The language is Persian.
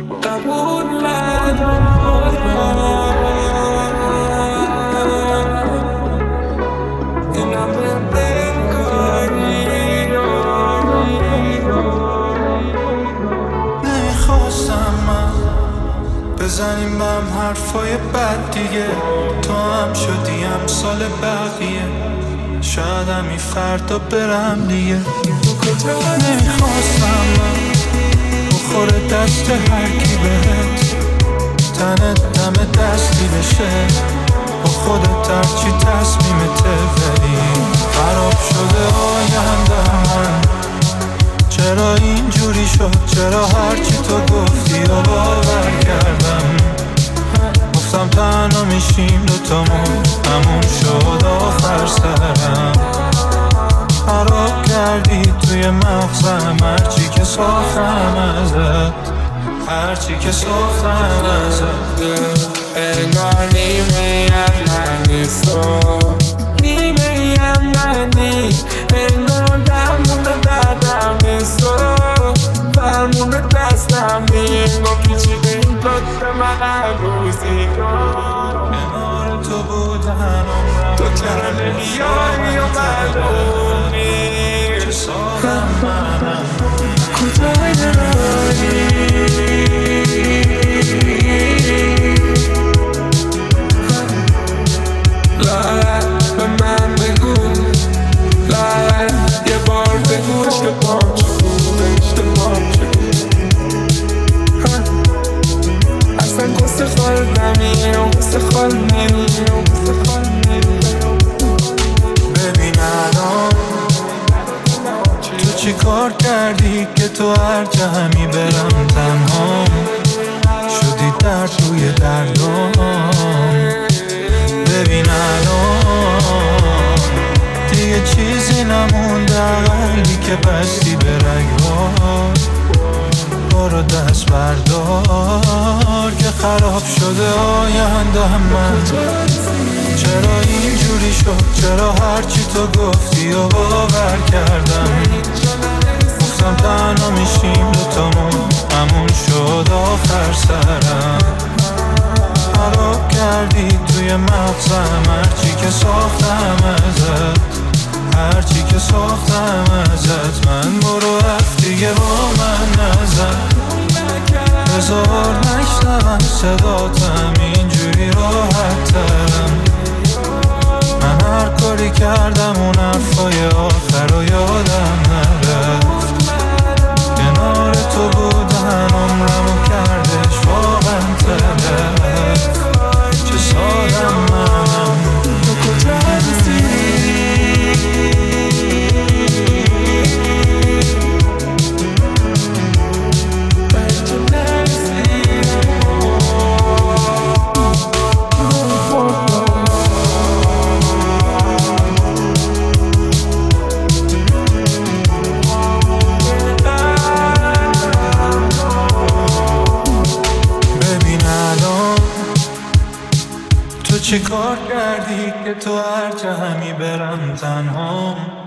قبول ندارم این همه دلکاری. نمیخواستم من بزنیم به هم حرفای بد دیگه، تو هم شدی امثال بقیه، شاید همی فردا برم دیگه. نمیخواستم من بخوره دست هر کی بهت، تنت دم دستی بشه با خودت هرچی تصمیمته، ولی خراب شده آینده من. چرا اینجوری شد؟ چرا هرچی تو گفتی و باور کردم؟ گفتم تنها میشیم دوتامون، همون شد آخر سرم. خراب کردی توی مغزم هرچی که ساختم ازت، هرچی که ساختم ازت. انگار نیمه من نیست و نیمه من نیست، انگار درمون دردم نیست و فرمون دستم نیست. ما پیچیده این لطف من روزیگار، کنار تو بودن عمرم تو چرا نمیایی و معلومی چه سادم منم. کجای دلایی لاغر به من بگو، لاغر یه بار بگو اشتباهم چگونه، اشتباهم چگونه. اصلا قصه خال نمیرم، قصه خال نمیرم، قصه خال نمیرم. ببین الان تو چی کار کردی که تو هر جا همی برم تنها شدی درد روی دردام. ببین الان دیگه چیزی نمونده، قلبی که بستی به رگبار. برو دست بردار که خراب شده آینده من. چرا اینجوری شد؟ چرا هرچی تو گفتی و باور کردم؟ گفتم تنها میشیم دوتامون، همون شد آخر سرم. خراب کردی توی مغزم هرچی که ساختم ازت، هرچی که ساختم ازت. من برو رفت دیگه با من نزن، بذار نشنوم صداتم، اینجوری راحت ترم. من هر کاری کردم اون حرفای آخر رو یادم نرفت. کنار تو بودن عمرمو کردش واقعا تلف. چه سادم منم. تو کجا هستی؟ تو چی کار کردی که تو هر جا همی برم تنها